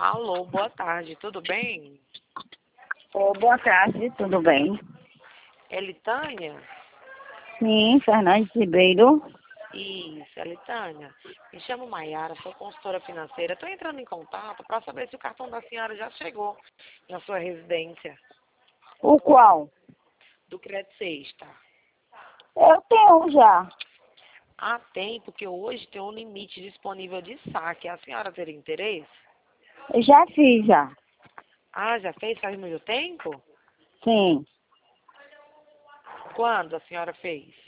Alô, boa tarde, tudo bem? Boa tarde, tudo bem? É Litânia? Sim, Fernandes Ribeiro. Isso, é Litânia. Me chamo Maiara, sou consultora financeira. Estou entrando em contato para saber se o cartão da senhora já chegou na sua residência O qual? do Crédito Sexta. Eu tenho já. Há tempo que hoje tem um limite disponível de saque. A senhora teria interesse? Já fiz já. Ah, já fez? Faz muito tempo? Sim. Quando a senhora fez?